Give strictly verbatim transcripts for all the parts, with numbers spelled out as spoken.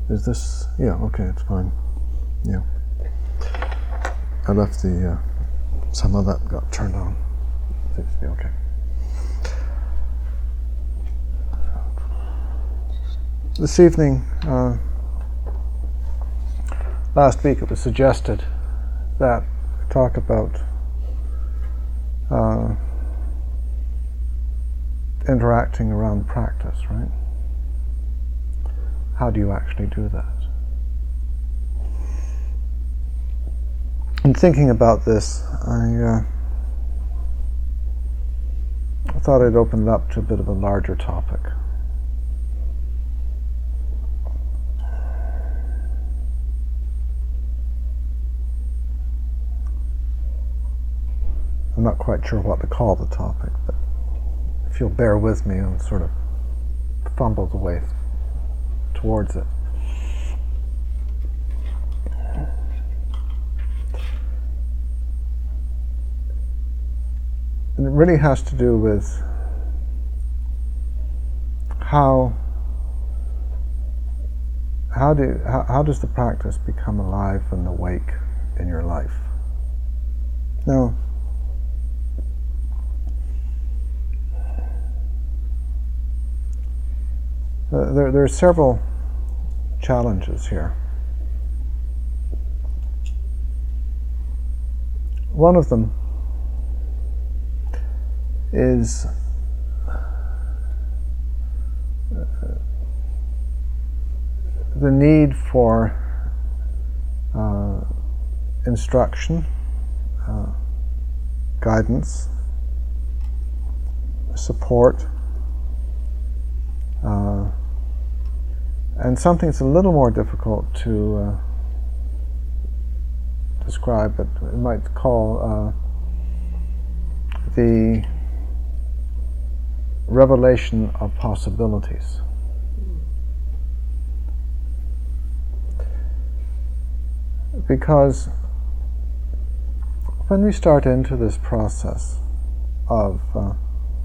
Is this, yeah, okay, it's fine. Yeah. I left the, uh, some of that got turned on. Seems to be okay. This evening, uh, last week it was suggested that we talk about uh, interacting around practice, right? How do you actually do that? In thinking about this, I, uh, I thought I'd open it up to a bit of a larger topic. I'm not quite sure what to call the topic, but if you'll bear with me, I'll sort of fumble the way towards it. And it really has to do with how how do how, how does the practice become alive and awake in your life? Now, uh, there there are several challenges here. One of them is the need for uh, instruction, uh, guidance, support, uh, and something that's a little more difficult to uh, describe, but we might call uh, the revelation of possibilities. Because when we start into this process of uh,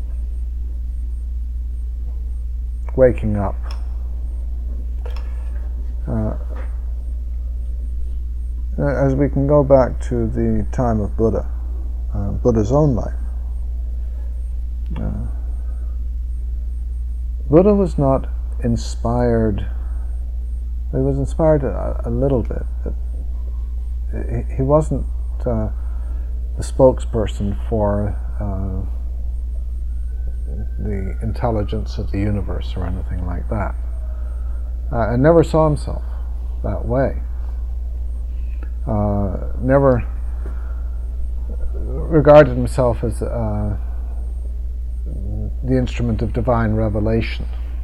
waking up, uh, as we can go back to the time of Buddha, uh, Buddha's own life, uh, Buddha was not inspired. He was inspired a, a little bit, but he, he wasn't uh, the spokesperson for uh, the intelligence of the universe or anything like that. Uh, and never saw himself that way. Uh, never regarded himself as uh, the instrument of divine revelation.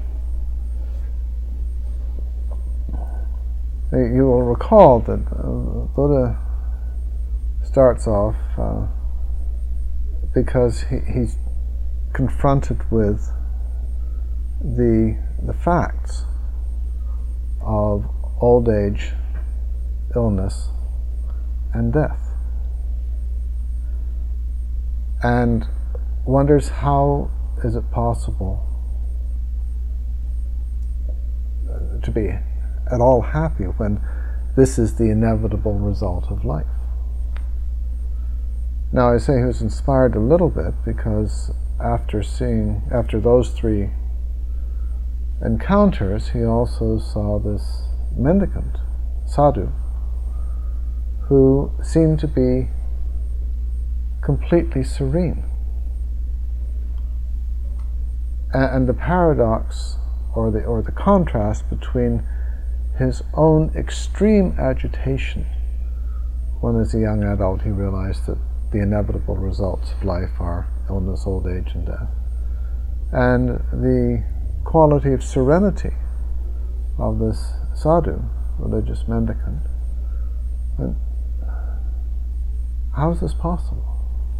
You will recall that uh, Buddha starts off uh, because he, he's confronted with the the facts of old age, illness, and death, and wonders how is it possible to be at all happy when this is the inevitable result of life. Now, I say he was inspired a little bit because after seeing, after those three encounters, he also saw this mendicant, sadhu, who seemed to be completely serene. And the paradox, or the or the contrast between his own extreme agitation when, as a young adult, he realized that the inevitable results of life are illness, old age, and death, and the quality of serenity of this sadhu, religious mendicant. And how is this possible?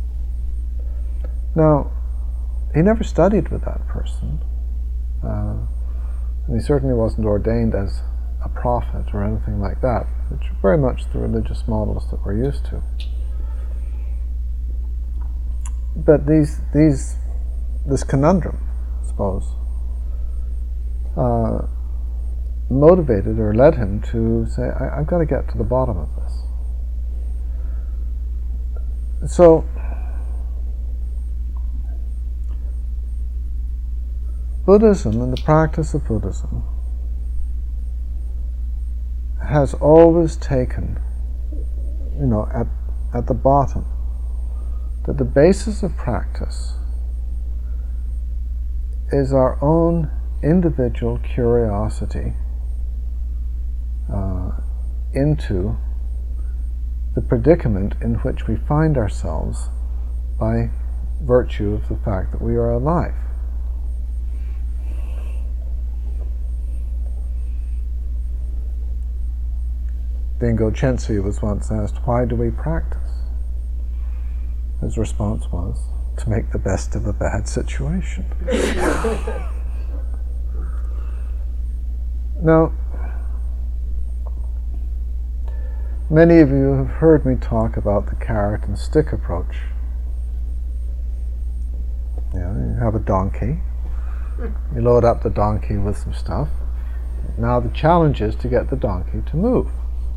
Now, he never studied with that person, uh, and he certainly wasn't ordained as a prophet or anything like that, which are very much the religious models that we're used to. But these, these, this conundrum, I suppose, uh, motivated or led him to say, I, I've got to get to the bottom of this. So, Buddhism and the practice of Buddhism has always taken, you know, at, at the bottom, that the basis of practice is our own individual curiosity uh, into the predicament in which we find ourselves by virtue of the fact that we are alive. Dingo Chensi was once asked, why do we practice? His response was, to make the best of a bad situation. Now, many of you have heard me talk about the carrot and stick approach. You know, you have a donkey, you load up the donkey with some stuff. Now the challenge is to get the donkey to move.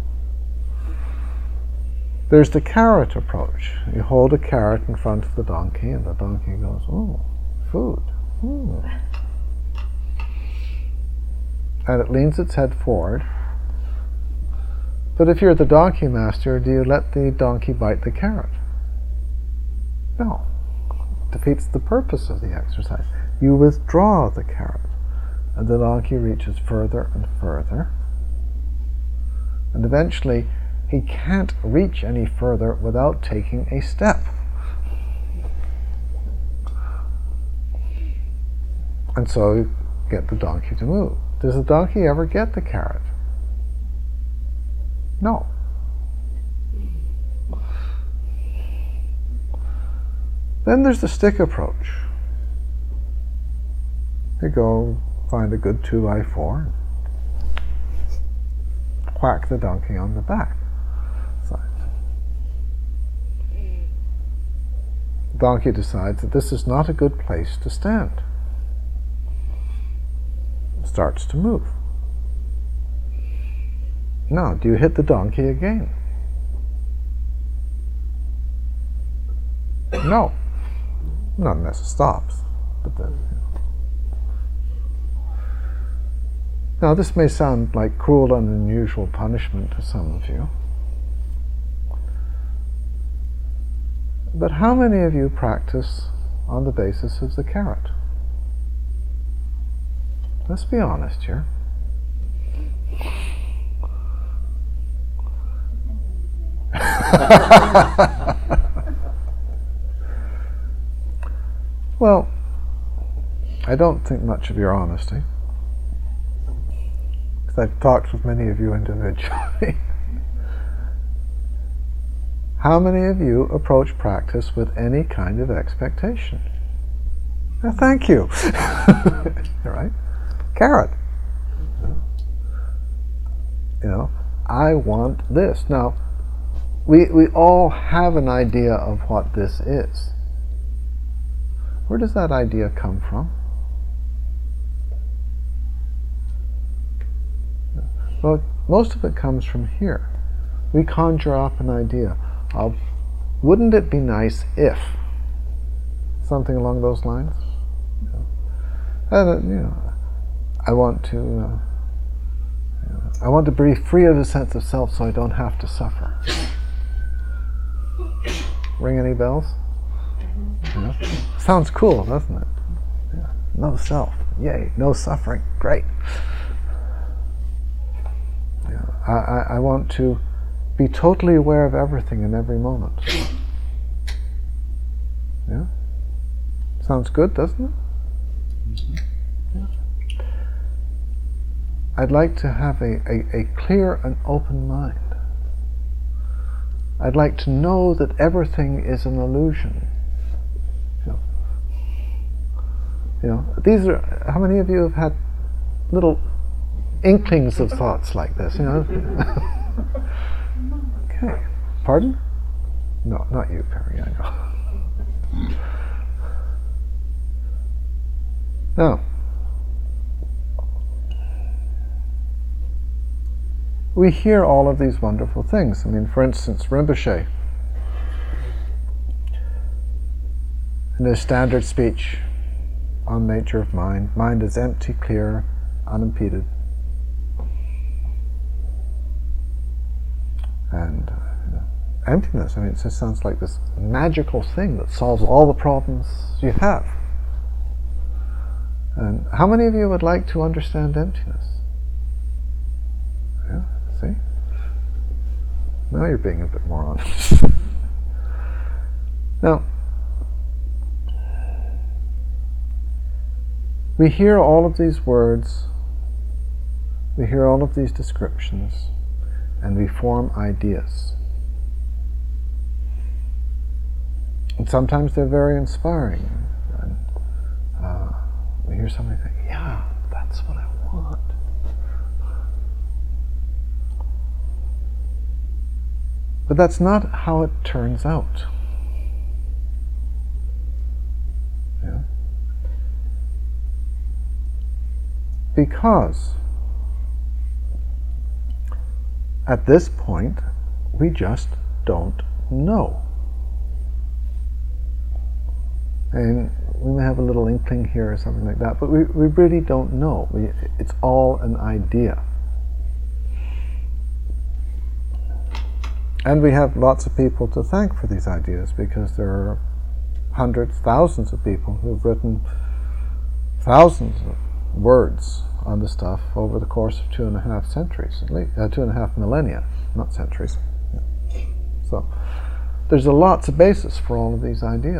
There's the carrot approach. You hold a carrot in front of the donkey and the donkey goes, oh, food. Mm. And it leans its head forward. But if you're the donkey master, do you let the donkey bite the carrot? No. It defeats the purpose of the exercise. You withdraw the carrot, and the donkey reaches further and further. And eventually, he can't reach any further without taking a step. And so you get the donkey to move. Does the donkey ever get the carrot? No. Then there's the stick approach. You go find a good two by four and whack the donkey on the back. The donkey decides that this is not a good place to stand. It starts to move. Now, do you hit the donkey again? No. Not unless it stops. But then, you know. Now, this may sound like cruel and unusual punishment to some of you. But how many of you practice on the basis of the carrot? Let's be honest here. Well, I don't think much of your honesty, because I've talked with many of you individually. How many of you approach practice with any kind of expectation? Now, thank you. All right? Carrot. You know, I want this. Now, we, we all have an idea of what this is. Where does that idea come from? Well, most of it comes from here. We conjure up an idea of, wouldn't it be nice if, something along those lines? And, you know, I want to, uh, you know, I want to be free of a sense of self so I don't have to suffer. Ring any bells? You know? Sounds cool, doesn't it? Yeah. No self, yay! No suffering, great. Yeah. I, I, I want to be totally aware of everything in every moment. Yeah? Sounds good, doesn't it? Mm-hmm. Yeah. I'd like to have a, a, a clear and open mind. I'd like to know that everything is an illusion. You know, you know, these are, how many of you have had little inklings of thoughts like this, you know? Okay. Pardon? No, not you, Perry, I know. Now, we hear all of these wonderful things. I mean, for instance, Rinpoche, in his standard speech on nature of mind, mind is empty, clear, unimpeded. And you know, emptiness, I mean, it just sounds like this magical thing that solves all the problems you have. And how many of you would like to understand emptiness? Yeah, see? Now you're being a bit more honest. Now, we hear all of these words, we hear all of these descriptions, and we form ideas. And sometimes they're very inspiring. And uh, we hear somebody think, yeah, that's what I want. But that's not how it turns out. Yeah? Because at this point, we just don't know. And we may have a little inkling here or something like that, but we, we really don't know. We, it's all an idea. And we have lots of people to thank for these ideas, because there are hundreds, thousands of people who've written thousands of words on the stuff over the course of two and a half centuries, at least, uh, two and a half millennia, not centuries. Yeah. So there's a lots of basis for all of these ideas.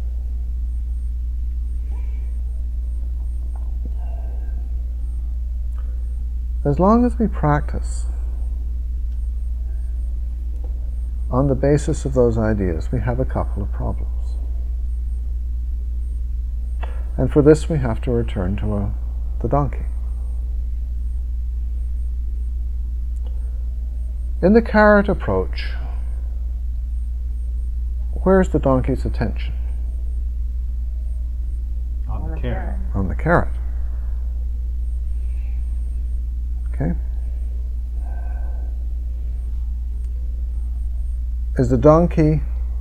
As long as we practice on the basis of those ideas, we have a couple of problems. And for this we have to return to a, the donkey. In the carrot approach, where's the donkey's attention? On the carrot. On the carrot. Okay? Is the donkey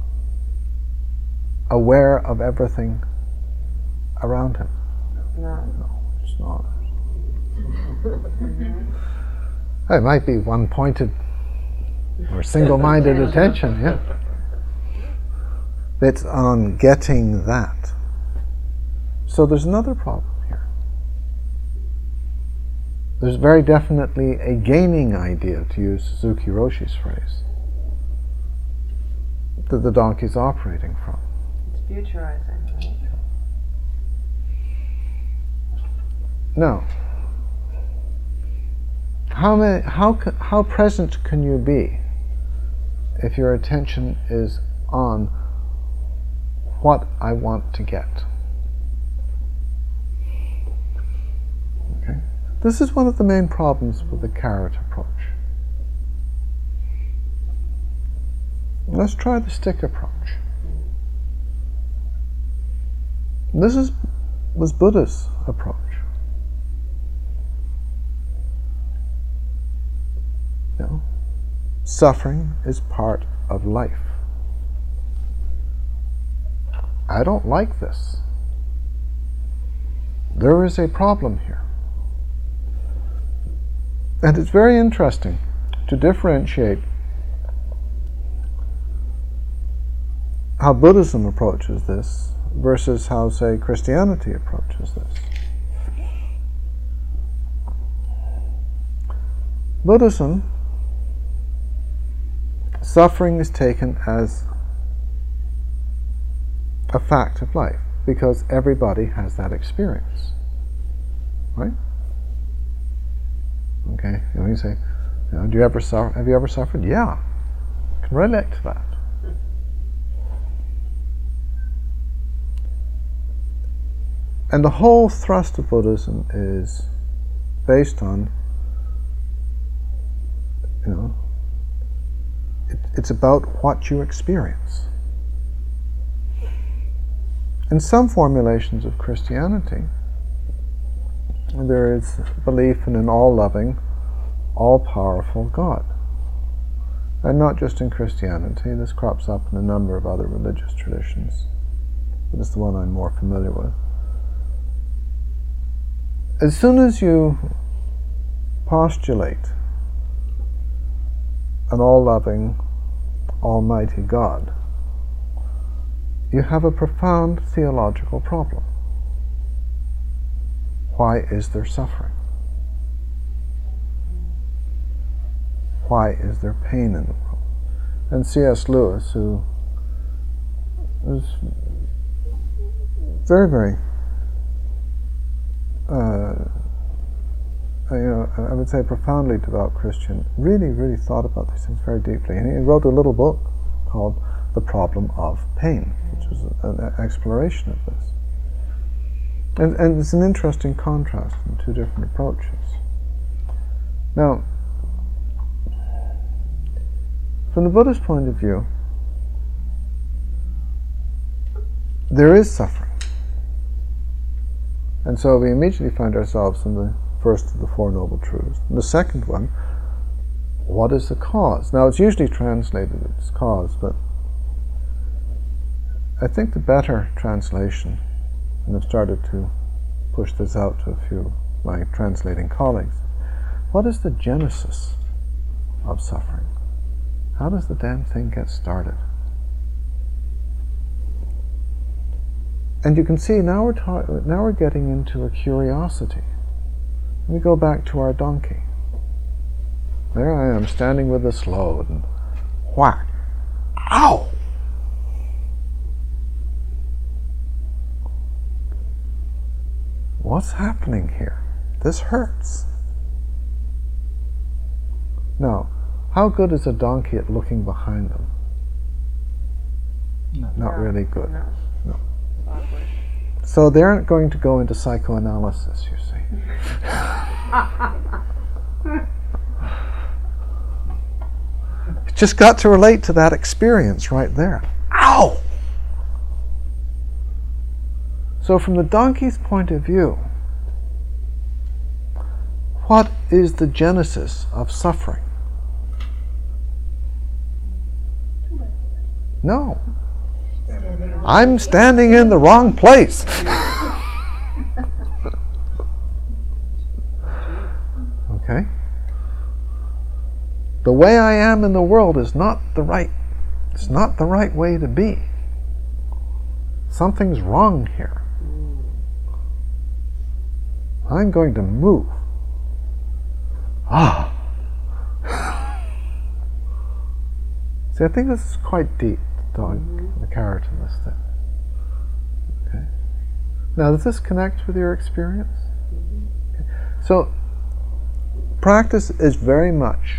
aware of everything around him? No. No, it's not. It might be one-pointed or single-minded attention, yeah. It's on getting that. So there's another problem here. There's very definitely a gaining idea, to use Suzuki Roshi's phrase, that the donkey's operating from. It's futurizing, right? Now, how many, how how present can you be if your attention is on what I want to get? Okay, this is one of the main problems with the carrot approach. Let's try the stick approach. This is was Buddha's approach. You know, suffering is part of life. I don't like this. There is a problem here. And it's very interesting to differentiate how Buddhism approaches this versus how, say, Christianity approaches this. Buddhism, suffering is taken as a fact of life because everybody has that experience, right? Okay, and you say, you know, do you ever suffer? Have you ever suffered? Yeah, I can relate to that. And the whole thrust of Buddhism is based on, you know, it, it's about what you experience. In some formulations of Christianity, there is belief in an all-loving, all-powerful God. And not just in Christianity, this crops up in a number of other religious traditions, but it's the one I'm more familiar with. As soon as you postulate an all-loving, almighty God, you have a profound theological problem. Why is there suffering? Why is there pain in the world? And C S Lewis, who was very, very, uh, you know, I would say profoundly devout Christian, really, really thought about these things very deeply. And he wrote a little book called The Problem of Pain, which was an exploration of this. And, and it's an interesting contrast in two different approaches. Now, from the Buddhist point of view, there is suffering. And so we immediately find ourselves in the first of the Four Noble Truths. And the second one, what is the cause? Now, it's usually translated as cause, but I think the better translation, and I've started to push this out to a few of my translating colleagues, what is the genesis of suffering? How does the damn thing get started? And you can see now we're ta- now we're getting into a curiosity. We go back to our donkey. There I am, standing with this load, and whack! Ow! What's happening here? This hurts. Now, how good is a donkey at looking behind them? No. Not No, really good. No. No. Awkward. So they aren't going to go into psychoanalysis, you see. Just got to relate to that experience right there. Ow! So from the donkey's point of view, what is the genesis of suffering? No. I'm standing in the wrong place. Okay? The way I am in the world is not the right, it's not the right way to be. Something's wrong here. I'm going to move. Ah. See, I think this is quite deep, the dog, mm-hmm. the carrot in this thing. Okay. Now, does this connect with your experience? Mm-hmm. Okay. So, practice is very much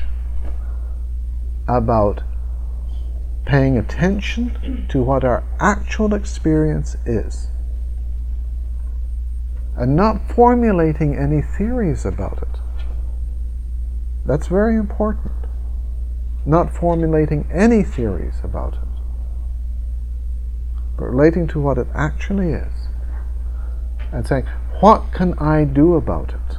about paying attention to what our actual experience is, and not formulating any theories about it. That's very important. Not formulating any theories about it, but relating to what it actually is, and saying, what can I do about it?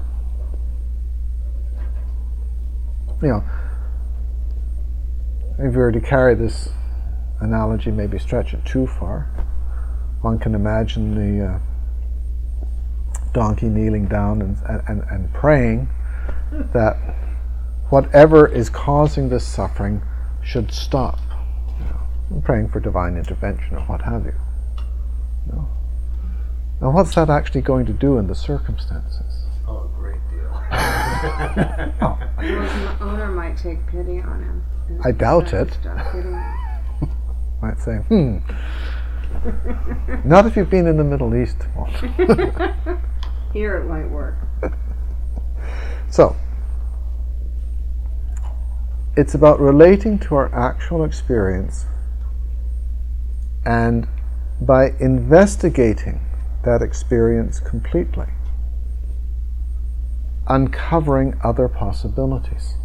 You know, if we were to carry this analogy, maybe stretch it too far, one can imagine the uh, donkey kneeling down and, and, and praying that whatever is causing this suffering should stop. You know, and praying for divine intervention or what have you. you know. Now, what's that actually going to do in the circumstances? Oh, a great deal. Oh. Well, the owner might take pity on him. I doubt it. Stop hitting him. Might say, hmm, not if you've been in the Middle East. Here it might work. So, it's about relating to our actual experience, and by investigating that experience completely, uncovering other possibilities.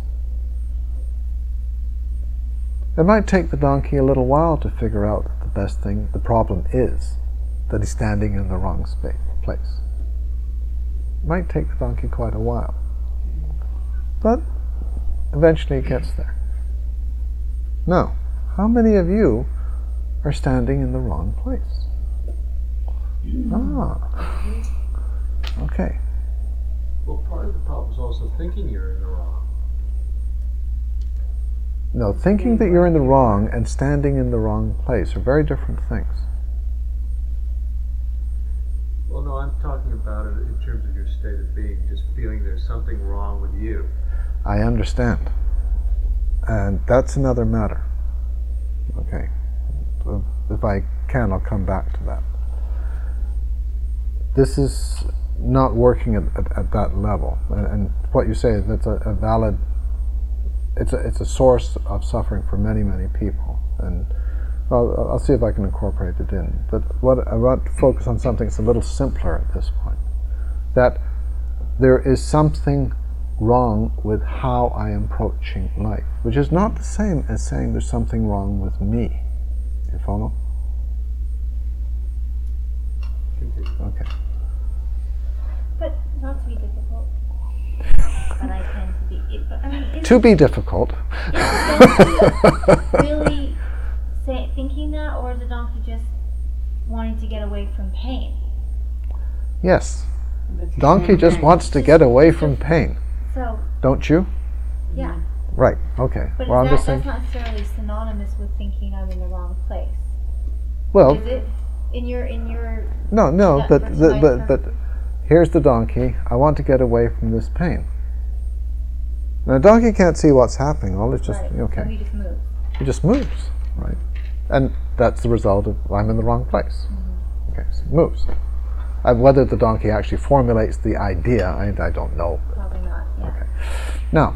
It might take the donkey a little while to figure out that the best thing, the problem is that he's standing in the wrong space, place. It might take the donkey quite a while. But eventually it gets there. Now, how many of you are standing in the wrong place? Ah, okay. Well, part of the problem is also thinking you're in the wrong. No, thinking that you're in the wrong and standing in the wrong place are very different things. Well, no, I'm talking about it in terms of your state of being, just feeling there's something wrong with you. I understand. And that's another matter. Okay. If I can, I'll come back to that. This is not working at, at, at that level. And, and what you say, that's a, a valid, it's a, it's a source of suffering for many, many people. And I'll, I'll see if I can incorporate it in. But what I want to focus on something that's a little simpler at this point. That there is something wrong with how I am approaching life, which is not the same as saying there's something wrong with me. You follow? Okay. But not to be difficult. But I tend to be. It, but, I mean, is To be difficult. it really say, thinking that, or is the donkey just wanting to get away from pain? Yes. Donkey just wants to get away from pain. So, Don't you? yeah. Right. Okay. But Well, I'm is that, just saying. that's not necessarily synonymous with thinking I'm in the wrong place. Well, Is it? In your, in your, no, no, that but versus the, my but term? but here's the donkey. I want to get away from this pain. Now, a donkey can't see what's happening. All it's just right, okay. so he just moves. It just moves, right? And that's the result of I'm in the wrong place. Mm-hmm. Okay, so it moves. Uh, whether the donkey actually formulates the idea, I, I don't know. Probably not, yeah. Okay. Now,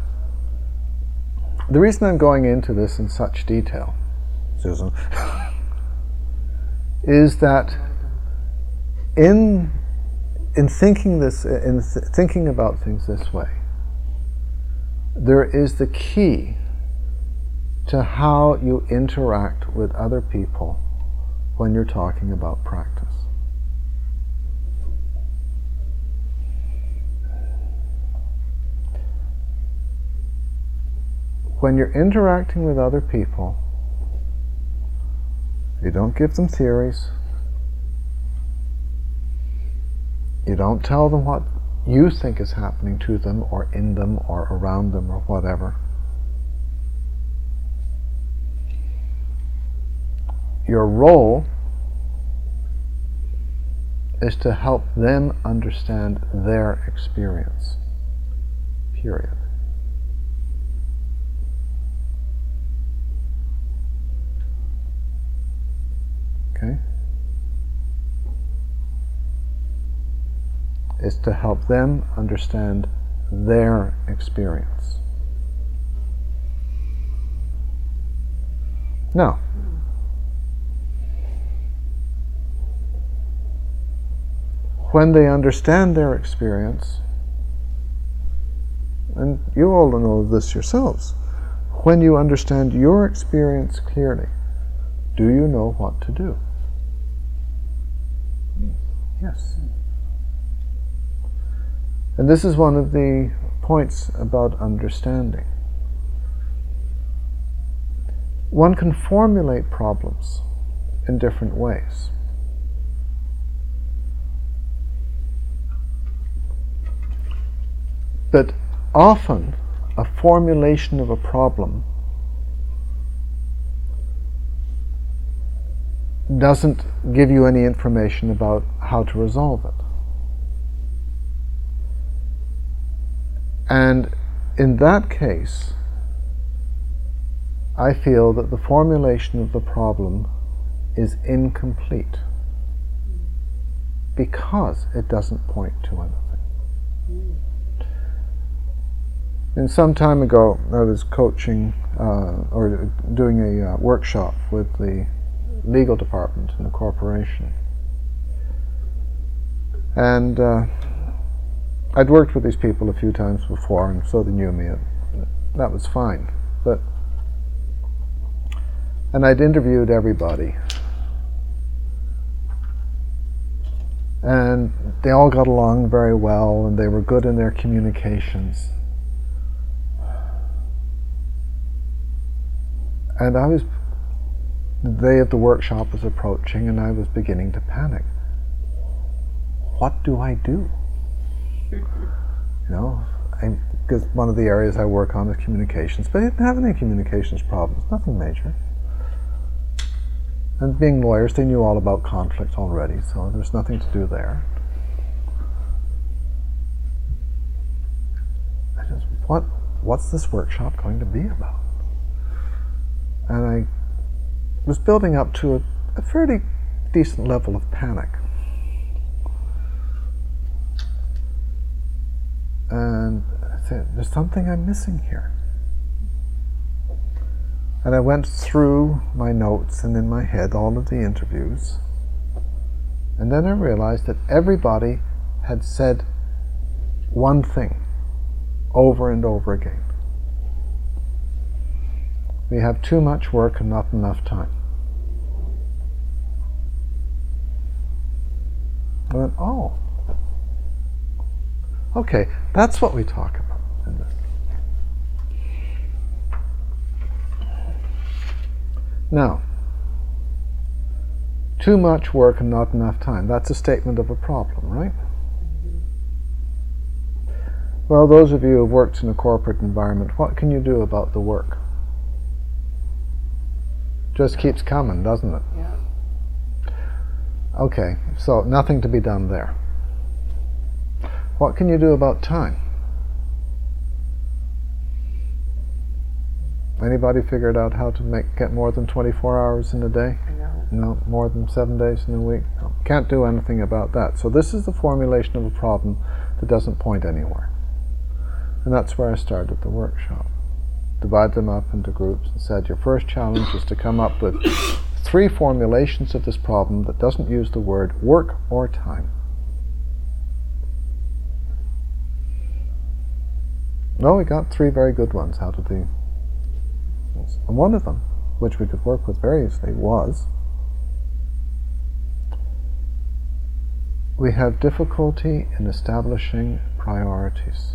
the reason I'm going into this in such detail, Susan, is that in in thinking this, in th- thinking about things this way, there is the key to how you interact with other people when you're talking about practice. When you're interacting with other people, you don't give them theories. You don't tell them what you think is happening to them or in them or around them or whatever. Your role is to help them understand their experience. Period. Okay? Is to help them understand their experience. Now, when they understand their experience, and you all know this yourselves, when you understand your experience clearly, do you know what to do? Yes. And this is one of the points about understanding. One can formulate problems in different ways. But often, a formulation of a problem doesn't give you any information about how to resolve it. And in that case, I feel that the formulation of the problem is incomplete because it doesn't point to anything. And some time ago, I was coaching uh, or doing a uh, workshop with the legal department in a corporation. And uh, I'd worked with these people a few times before, and so they knew me. And that was fine. But and I'd interviewed everybody, and they all got along very well, and they were good in their communications. And I was, the day of the workshop was approaching and I was beginning to panic. What do I do? You know, because one of the areas I work on is communications, but I didn't have any communications problems, nothing major. And being lawyers, they knew all about conflict already, so there's nothing to do there. I just, what, what's this workshop going to be about? And I was building up to a, a fairly decent level of panic. And I said, there's something I'm missing here. And I went through my notes and in my head all of the interviews. And then I realized that everybody had said one thing over and over again. We have too much work and not enough time. I went, oh. Okay, that's what we talk about in this. Now, too much work and not enough time. That's a statement of a problem, right? Well, those of you who have worked in a corporate environment, what can you do about the work? Just keeps coming, doesn't it? Yeah. Okay, so nothing to be done there. What can you do about time? Anybody figured out how to make get more than twenty-four hours in a day? No. No, more than seven days in a week? No. Can't do anything about that. So this is the formulation of a problem that doesn't point anywhere. And that's where I started the workshop. Divide them up into groups and said, your first challenge is to come up with three formulations of this problem that doesn't use the word work or time. No, we got three very good ones out of the... And one of them, which we could work with very easily, was we have difficulty in establishing priorities.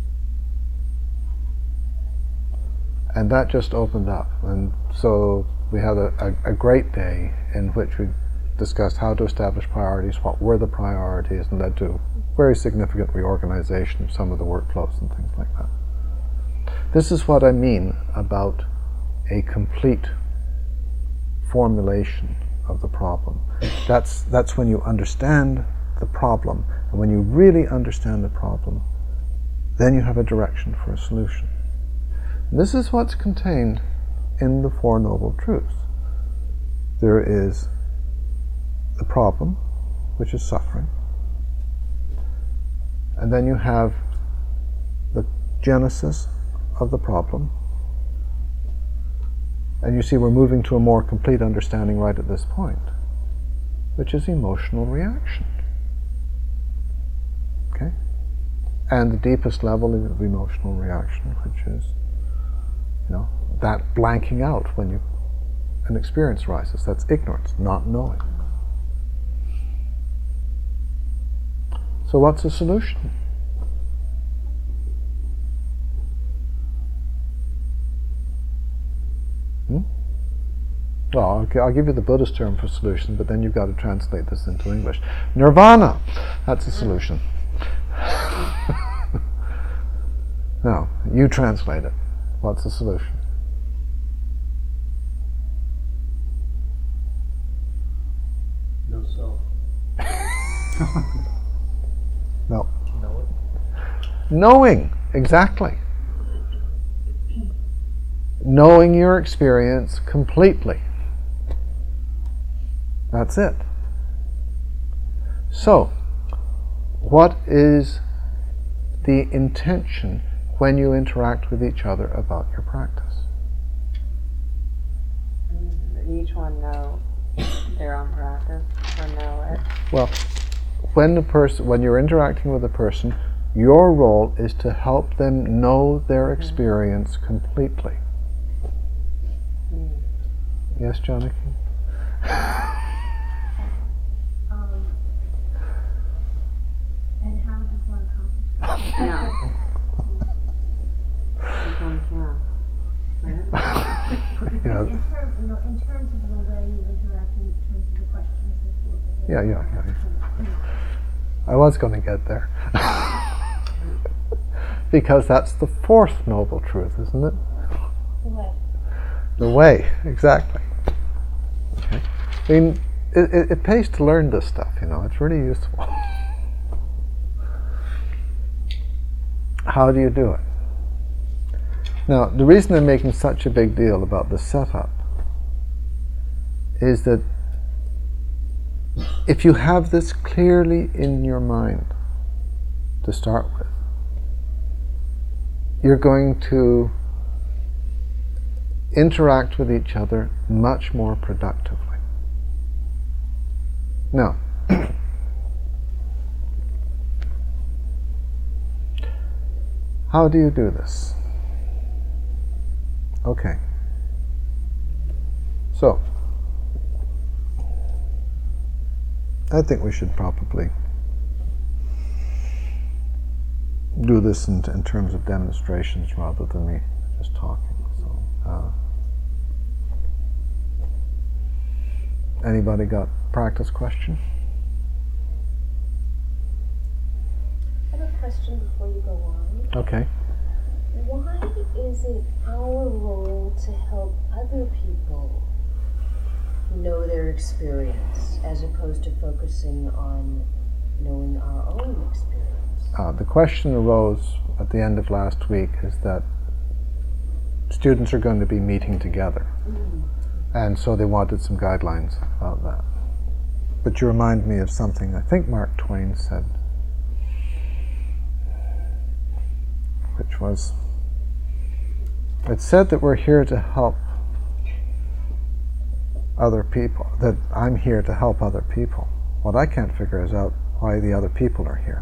And that just opened up. And so we had a, a, a great day in which we discussed how to establish priorities, what were the priorities, and led to very significant reorganization of some of the workflows and things like that. This is what I mean about a complete formulation of the problem. That's, that's when you understand the problem, and when you really understand the problem, then you have a direction for a solution. And this is what's contained in the Four Noble Truths. There is the problem, which is suffering, and then you have the genesis of the problem, and you see we're moving to a more complete understanding right at this point, which is emotional reaction. Okay? And the deepest level of emotional reaction, which is, you know, that blanking out when you an experience arises. That's ignorance, not knowing. So what's the solution? Hmm? Well, okay, I'll give you the Buddhist term for solution, but then you've got to translate this into English. Nirvana, that's a solution. Now, you translate it. What's the solution? No self. No. Know it. Knowing, exactly. Knowing your experience completely. That's it. So, what is the intention when you interact with each other about your practice? Mm, each one know their own practice or know it. Well, when the person, when you're interacting with a person, your role is to help them know their experience completely. Mm. Yes, Johnny? Um, and how does one accomplish that? No. Sometimes, yeah. Right? You know, In, term, you know, in terms of the way you interact, in terms of the questions that you yeah, yeah, yeah, yeah. I was going to get there. Because that's the fourth noble truth, isn't it? The way. The way, exactly. Okay. I mean, it, it, it pays to learn this stuff, you know, it's really useful. How do you do it? Now, the reason I'm making such a big deal about the setup is that if you have this clearly in your mind to start with, you're going to interact with each other much more productively. Now, how do you do this? Okay. So, I think we should probably do this in, in terms of demonstrations rather than me just talking. So, uh, anybody got practice question? I have a question before you go on. Okay. Why is it our role to help other people know their experience as opposed to focusing on knowing our own experience? Uh, the question arose at the end of last week is that students are going to be meeting together. Mm. And so they wanted some guidelines about that. But you remind me of something I think Mark Twain said, which was, it's said that we're here to help other people, that I'm here to help other people. What I can't figure is out why the other people are here.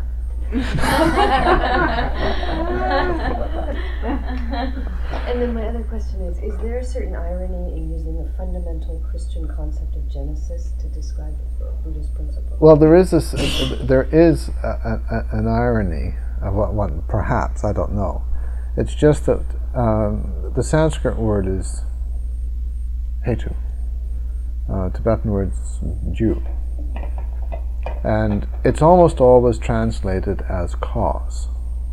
And then my other question is, is there a certain irony in using the fundamental Christian concept of Genesis to describe Buddhist principles? Well, there is this, uh, there is a, a, an irony of what one, perhaps, I don't know. It's just that um, the Sanskrit word is hetu. Uh, Tibetan word is ju. And it's almost always translated as cause.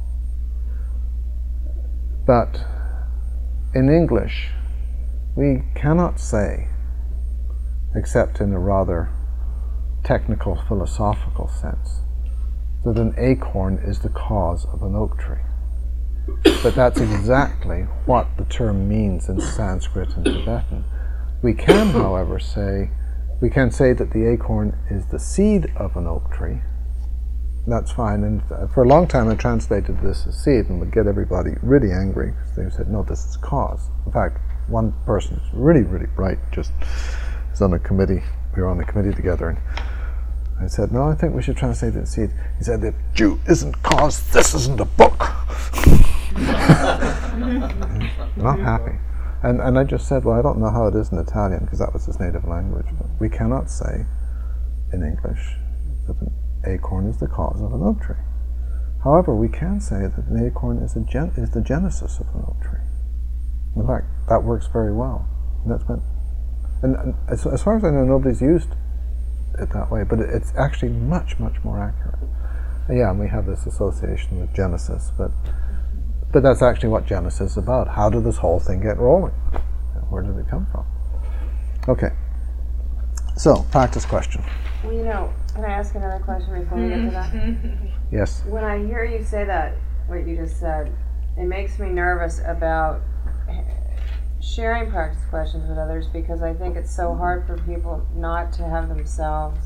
But in English, we cannot say, except in a rather technical, philosophical sense, that an acorn is the cause of an oak tree. But that's exactly what the term means in Sanskrit and Tibetan. We can, however, say, we can say that the acorn is the seed of an oak tree. That's fine. And for a long time I translated this as seed and would get everybody really angry because they said, no, this is cause. In fact, one person who's really, really bright just is on a committee. We were on a committee together and I said, no, I think we should translate it as seed. He said, if Jew isn't cause, this isn't a book. Not happy. And, and I just said, well, I don't know how it is in Italian, because that was his native language, but we cannot say in English that an acorn is the cause of an oak tree. However, we can say that an acorn is, a gen- is the genesis of an oak tree. In fact, that works very well. And that's been, and, and as, as far as I know, nobody's used it that way, but it, it's actually much, much more accurate. And yeah, and we have this association with Genesis, but But that's actually what Genesis is about. How did this whole thing get rolling? Where did it come from? Okay. So, practice question. Well, you know, can I ask another question before we get to that? Yes. When I hear you say that, what you just said, it makes me nervous about sharing practice questions with others because I think it's so hard for people not to have themselves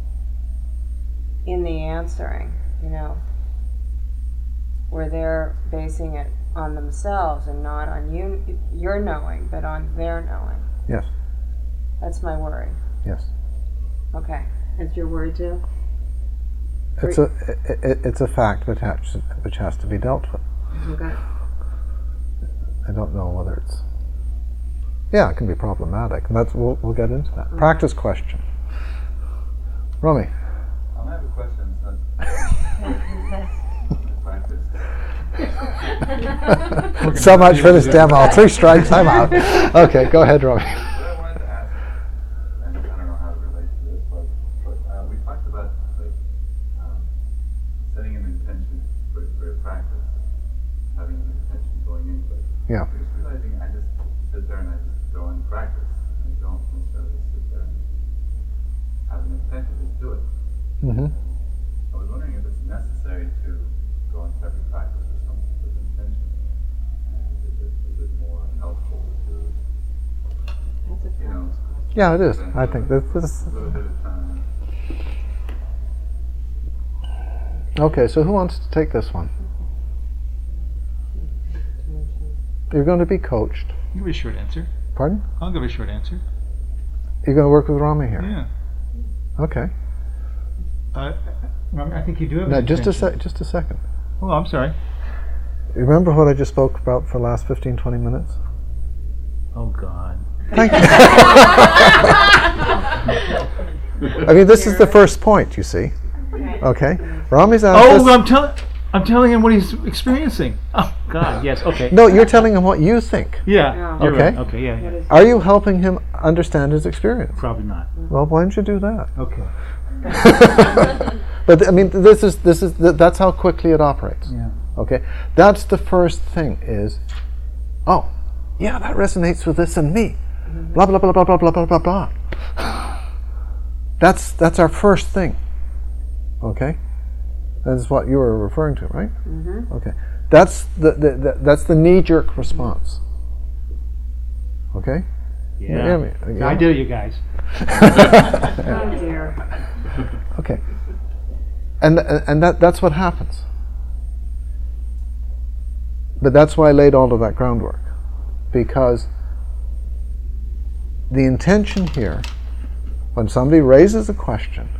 in the answering, you know, where they're basing it on themselves and not on you, your knowing, but on their knowing. Yes. That's my worry. Yes. Okay. That's your worry too? It's a it, it, it's a fact which has, which has to be dealt with. Okay. I don't know whether it's. Yeah, it can be problematic. And that's we'll we'll get into that. Okay. Practice question. Romy. I have a question. So practice. So much for this demo. Three strikes, I'm out. Okay, go ahead, Robbie. What I wanted to ask, and I don't know how it relates to this, but, but uh, we talked about like um, setting an intention for, for your practice, having an intention going in, but Yeah. I was realizing I just sit there and I just go and practice. I don't necessarily sit there and have an intention, just do it. Mm-hmm. I was wondering if it's necessary to go into every practice with some with intention, and is it, is it more helpful to, That's a you know, Yeah, it is. I think this, this. a little bit of time? Okay, so who wants to take this one? You're going to be coached. I'll give a short answer. Pardon? I'll give a short answer. You're going to work with Rami here. Yeah. Okay. Uh, I think you do have Now, an just a intention. sec. Just a second. Oh, I'm sorry. You remember what I just spoke about for the last fifteen, twenty minutes? Oh, God. Thank you. I mean, this is the first point, you see. Okay? Rami's asked Oh, us- I'm telling. I'm telling him what he's experiencing. Oh, God. Yes. Okay. No, you're telling him what you think. Yeah. Yeah. You're Okay. right. Okay. Yeah. yeah. Are you helping him understand his experience? Probably not. Well, why don't you do that? Okay. But I mean, this is this is th- that's how quickly it operates. Yeah. Okay, that's the first thing. Is, oh, yeah, that resonates with this and me. Blah blah blah blah blah blah blah blah blah. That's that's our first thing. Okay, that's what you were referring to, right? Mm-hmm. Okay, that's the, the, the that's the knee-jerk response. Okay. You Yeah. hear me? I Yeah? do, you guys. Oh dear. Okay. And th- and that that's what happens. But that's why I laid all of that groundwork, because the intention here, when somebody raises a question,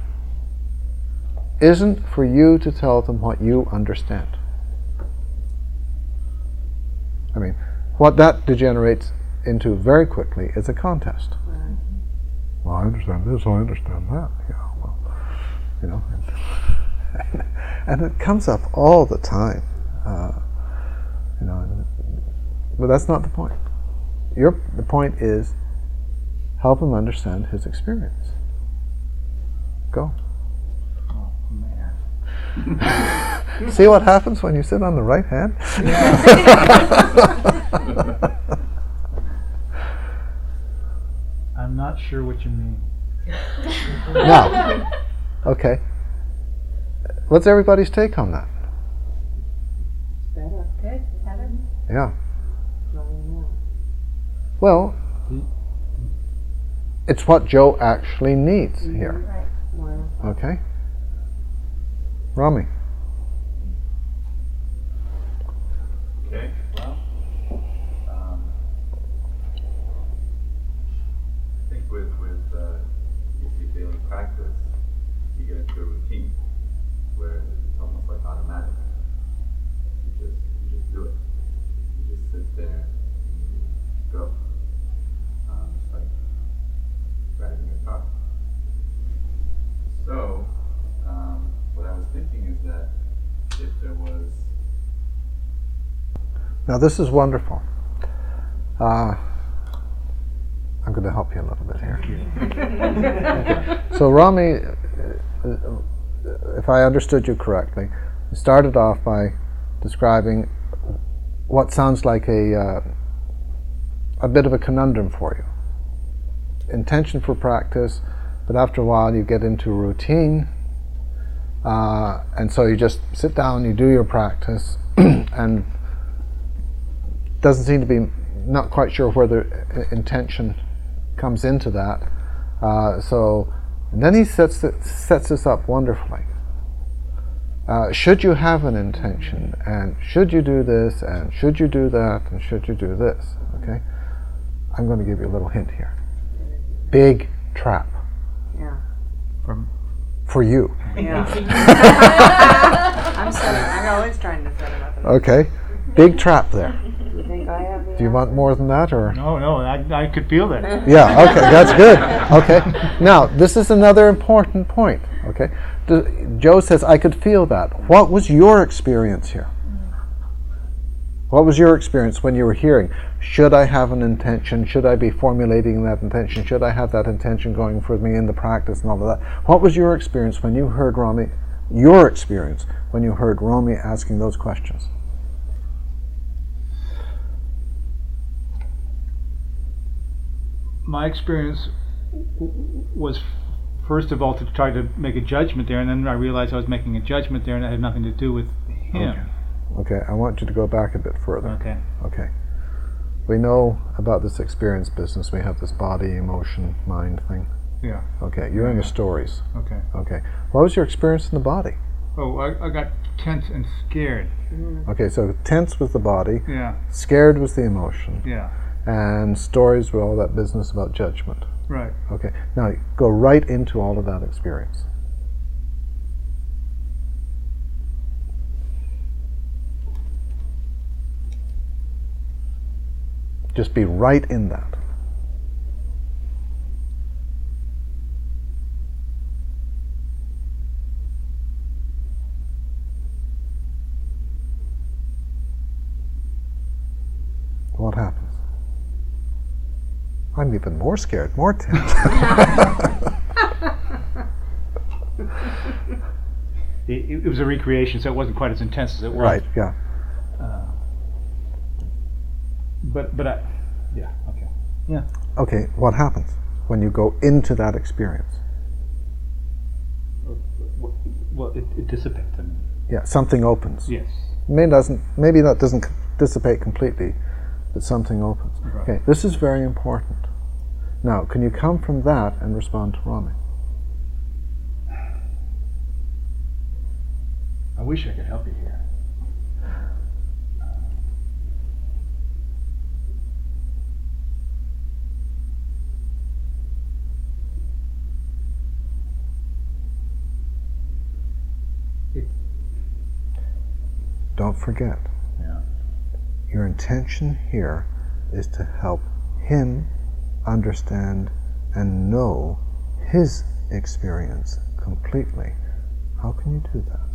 isn't for you to tell them what you understand. I mean, what that degenerates into very quickly is a contest. Right. Well, I understand this, I understand that. Yeah, well, you know, and, and it comes up all the time. Uh, you know, and, but that's not the point. Your the point is help him understand his experience. Go. Oh, man. See what happens when you sit on the right hand? I'm not sure what you mean. Now, okay. What's everybody's take on that? Better. Good. Better. Yeah. No, no. Well, it's what Joe actually needs here. Right. More. Okay. Rami. Okay, well, um, I think with, with uh, your your daily practice, you get into a routine where it's almost like automatic. You just, you just do it. You just sit there and you go. Um, it's like driving a car. So, um, what I was thinking is that if there was Now this is wonderful. Uh, I'm going to help you a little bit here. So Rami, uh, if I understood you correctly, you started off by describing what sounds like a uh, a bit of a conundrum for you. Intention for practice, but after a while you get into routine, uh, and so you just sit down, you do your practice, and doesn't seem to be, not quite sure where the uh, intention comes into that. Uh, so, and then he sets it, sets this up wonderfully. Uh, should you have an intention, and should you do this, and should you do that, and should you do this? Okay, I'm going to give you a little hint here. Big trap Yeah. From for you. Yeah. I'm setting. I'm always trying to set it up. Okay, big trap there. You think I have the Do you want more than that, or? no, no, I, I could feel that. Yeah, okay, that's good. Okay, now this is another important point. Okay, the, Joe says, I could feel that. What was your experience here? What was your experience when you were hearing, should I have an intention? Should I be formulating that intention? Should I have that intention going for me in the practice and all of that? What was your experience when you heard Rami, your experience when you heard Rami asking those questions? My experience w- was, first of all, to try to make a judgment there, and then I realized I was making a judgment there, and it had nothing to do with him. Okay. Okay, I want you to go back a bit further. Okay. Okay. We know about this experience business. We have this body, emotion, mind thing. Yeah. Okay, you're in the stories. Okay. Okay. What was your experience in the body? Oh, I, I got tense and scared. Okay, so tense was the body, Yeah. scared was the emotion, Yeah. and stories were all that business about judgment. Right. Okay, now go right into all of that experience. Just be right in that. What happens? I'm even more scared, more tense. It, it was a recreation, so it wasn't quite as intense as it was. Right, yeah. Uh, but but I, yeah, okay, yeah. Okay, what happens when you go into that experience? Well, it, it dissipates. I mean, Yeah, something opens. yes. Maybe doesn't. Maybe that doesn't c- dissipate completely, but something opens. Right. Okay, this is very important. Now, can you come from that and respond to Rami? I wish I could help you here. It, Don't forget, yeah. your intention here is to help him understand and know his experience completely. How can you do that?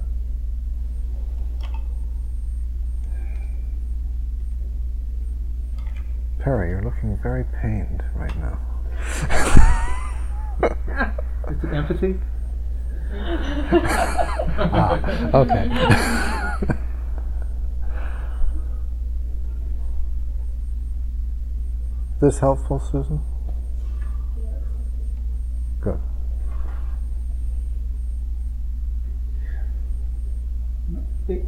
Perry, you're looking very pained right now. Is it empathy? Ah, okay. Is this helpful, Susan? Good. It,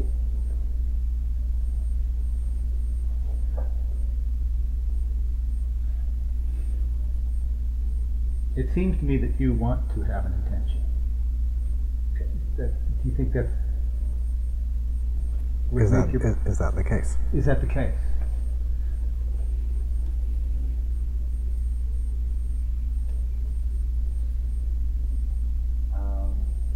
it seems to me that you want to have an intention. That, do you think that would Is that, make your- is, is that the case? is that the case? Um,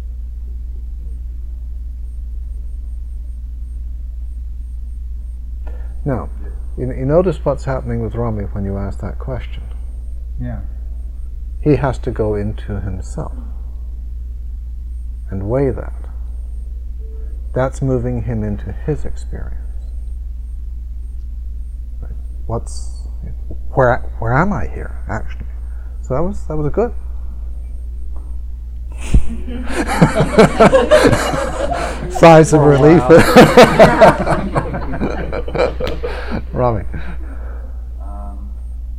Now, you, you notice what's happening with Rami when you ask that question. Yeah. He has to go into himself and weigh that. That's moving him into his experience. Right? What's where? Where am I here? Actually, so that was that was good. Sighs of relief. Rami. um,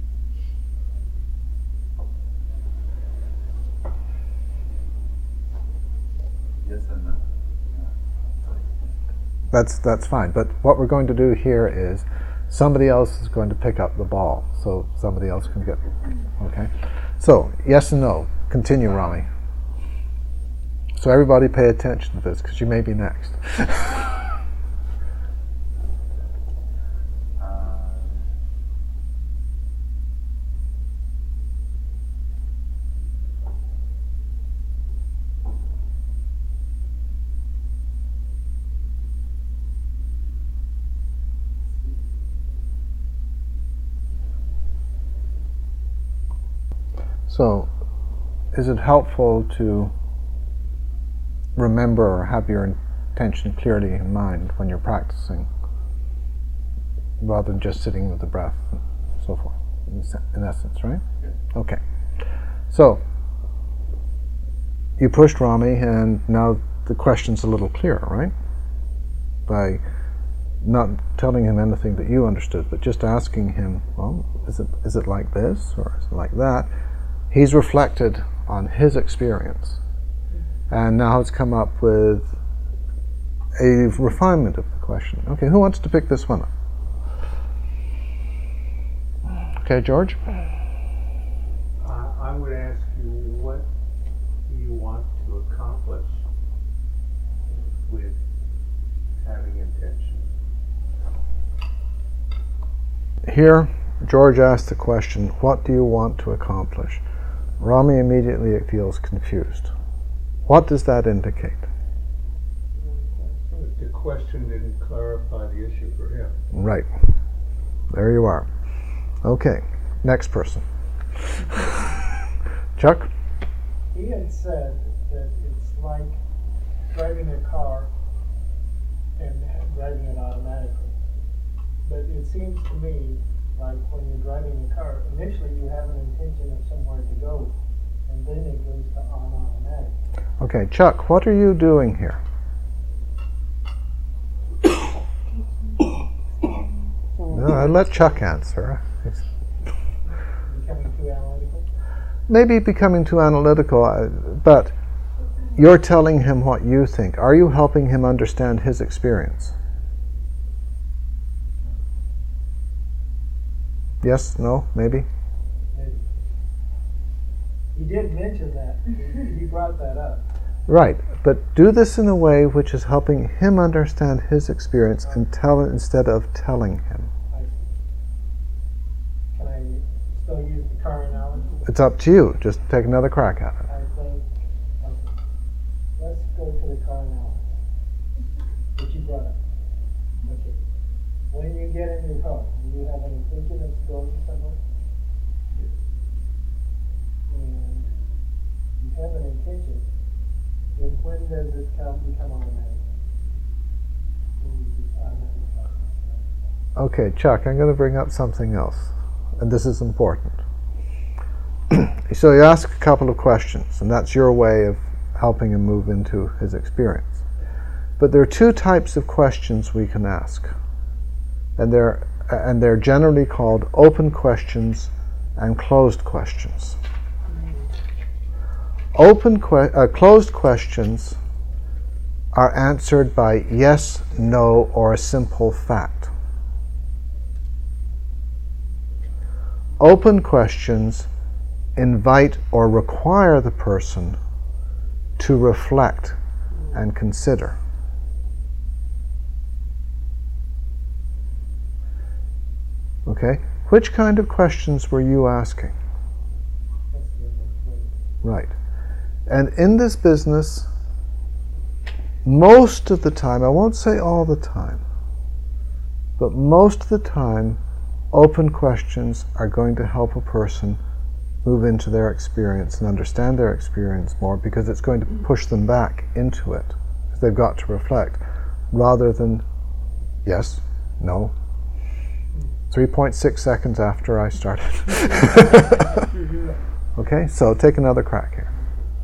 yes and no. Yeah. That's that's fine. But what we're going to do here is somebody else is going to pick up the ball, so somebody else can get. Okay. So yes and no. Continue, Rami. So everybody, pay attention to this because you may be next. Um, So, is it helpful to remember or have your intention clearly in mind when you're practicing rather than just sitting with the breath, and so forth, in, se- in essence, right? Yeah. Okay. So, you pushed Rami, and now the question's a little clearer, right? By not telling him anything that you understood, but just asking him, well, is it is it like this, or is it like that? He's reflected on his experience, and now has come up with a refinement of the question. Okay, who wants to pick this one up? Okay, George? Uh, I would ask you, what do you want to accomplish with having intention? Here, George asked the question, what do you want to accomplish? Rami immediately feels confused. What does that indicate? The question didn't clarify the issue for him. Right. There you are. Okay, next person. Chuck? He had said that it's like driving a car and driving it automatically. But it seems to me like when you're driving a car, initially you have an intention of somewhere to go, and then it goes to on automatic. Okay, Chuck, what are you doing here? No, I'd let Chuck answer. Becoming too analytical? Maybe becoming too analytical, uh, but you're telling him what you think. Are you helping him understand his experience? Yes, no, maybe? Maybe. He did mention that. He, he brought that up. Right, but do this in a way which is helping him understand his experience and tell it instead of telling him. I see. Can I still use the car analogy? It's up to you. Just take another crack at it. I think, okay. Let's go to the car analogy, which you brought up. Okay. When you get in your car, do you have an intention of going somewhere? And you have an intention, then when does it come, become automatic? When you just automatically start? Okay, Chuck, I'm going to bring up something else, and this is important. So you ask a couple of questions, and that's your way of helping him move into his experience. But there are two types of questions we can ask, and they're and they're generally called open questions and closed questions. Open que- uh, closed questions are answered by yes, no, or a simple fact. Open questions invite or require the person to reflect and consider. Okay? Which kind of questions were you asking? Right. And in this business, most of the time, I won't say all the time, but most of the time, open questions are going to help a person move into their experience and understand their experience more, because it's going to push them back into it, because they've got to reflect, rather than yes, no. three point six seconds after I started. Okay, so take another crack here.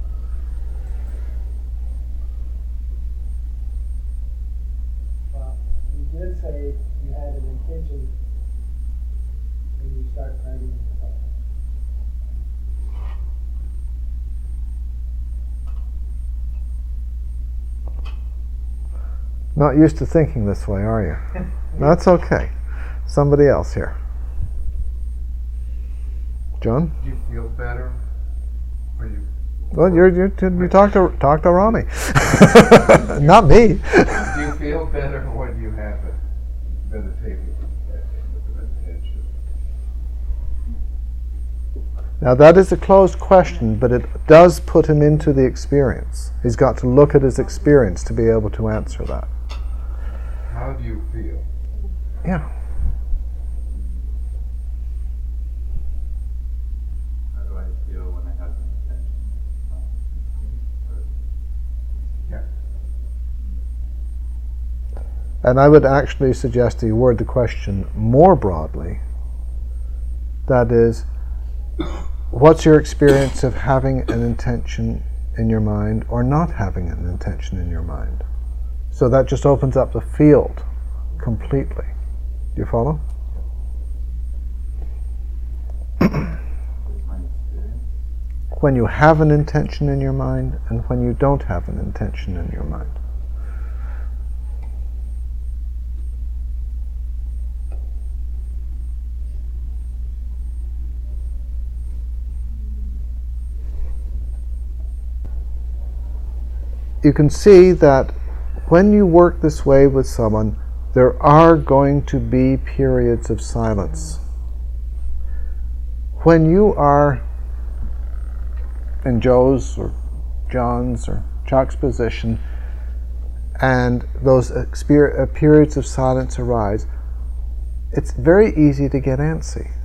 Well, you did say you had an intention when you start writing the car. Not used to thinking this way, are you? That's okay. Somebody else here. John? Do you feel better? Or you? Well, you're, you're, you talk to talk to Rami, not me. Do you feel better when you have it meditating with an intention? Now that is a closed question, but it does put him into the experience. He's got to look at his experience to be able to answer that. How do you feel? Yeah. How do I feel when I have an intention? Yeah. And I would actually suggest that you word the question more broadly. That is, what's your experience of having an intention in your mind or not having an intention in your mind? So that just opens up the field completely. Do you follow? When you have an intention in your mind and when you don't have an intention in your mind. You can see that when you work this way with someone, there are going to be periods of silence. When you are in Joe's or John's or Chuck's position and those exper- uh, periods of silence arise, it's very easy to get antsy.